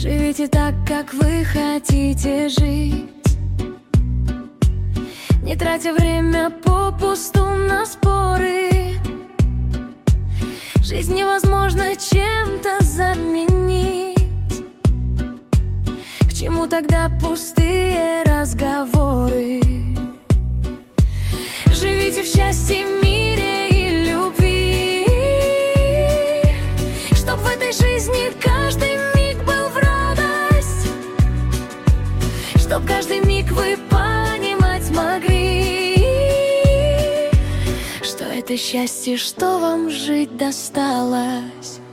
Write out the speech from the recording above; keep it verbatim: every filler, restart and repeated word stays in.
Живите так, как вы хотите жить, не тратя время попусту на споры. Жизнь невозможно чем-то заменить. К чему тогда пустые разговоры? Живите в счастье, мире и любви, чтоб в этой жизни каждый миг был в радость, чтоб каждый миг вы понимать могли, что это счастье, что вам жить досталось.